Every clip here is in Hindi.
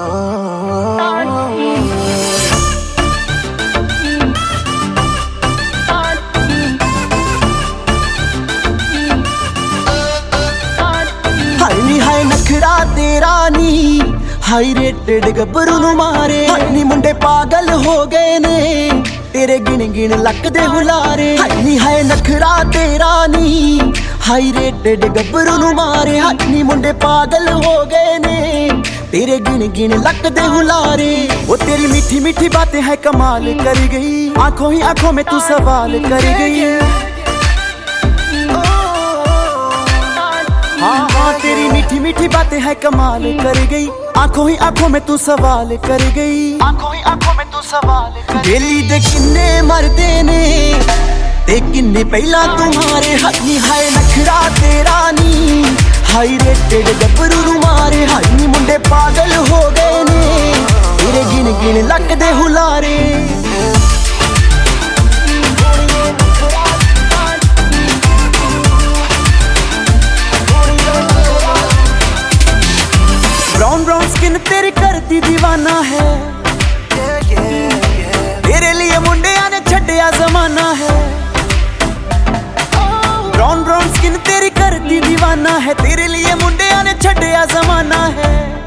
हाय नखरा तेरा नी हाई रेटेड गब्बरू नू मारे नी मुंडे पागल हो गए ने तेरे गिन गिन लक दे हुलारे हाय नखरा तेरा नी हाई रेटेड गब्बरू नू मारे नी मुंडे पागल हो गए ने तेरे गिन गिन लक दे हुलारे। वो तेरी मीठी मीठी बातें है कमाल कर गई, आंखों ही आंखों में तू सवाल कर गई। हाँ तेरी मीठी मीठी बातें है कमाल कर गई, आंखों ही आंखों में तू सवाल कर गई। आंखों ही आंखों में तू सवाल कर बेली दे किन्ने मरदे ने ते किन्ने पहला तुम्हारे हथनी। हाय नखरा तेरा नी हाई रेटेड गब्बरू नू मारे नी मुंडे पागल हो गए ने तेरे गिन गिन लक दे हुलारे। ब्राउन ब्राउन स्किन तेरी करती दीवाना है, तेरे लिए मुंडिया ने छड्डिया जमाना है। ब्राउन ब्राउन स्किन तेरी करती दीवाना है, तेरे लिए मुंडिया ने छड्डिया जमाना है।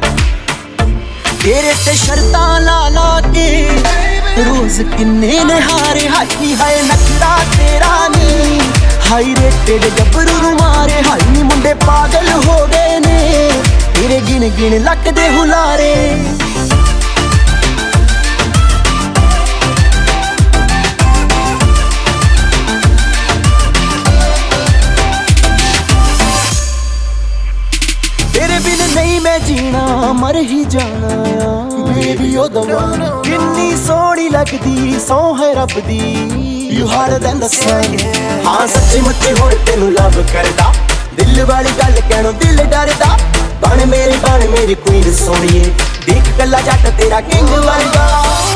तेरे ते शर्तां ला ला के रोज किन्ने ने हारे हाय नखरा तेरा नी हाई रेटेड गब्बरू नू मारे नी मुंडे पागल हो गए ने तेरे गिन गिन लक दे हुलारे। तेरे बिन नहीं मैं जीना मर ही जाना बेबी ओ दवाना। किन्नी सोहनी लगदी सौ है रब दी you harder than the sun. हाँ सच्ची मुच्ची हुण तेनू लव करदा, दिल वाली गल कहणों दिल डरदा। बन मेरी क्वीन सोनिए देख कला जट तेरा किंग वर्गा।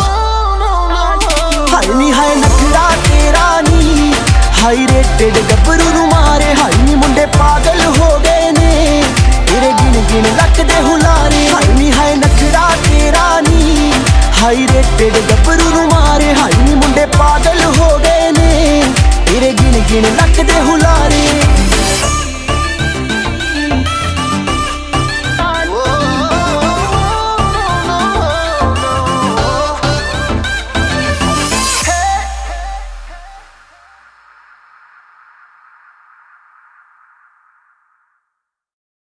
हाय नखरा तेरा नी हाई रेटेड गब्बरू नू मारे नी मुंडे पागल हो गए ने तेरे गिन गिन लक दे हुलारे। हाय नखरा तेरा नी हाई रेटेड गब्बरू नू मारे नी मुंडे पागल हो गए ने तेरे गिन गिन लक दे हुलारे।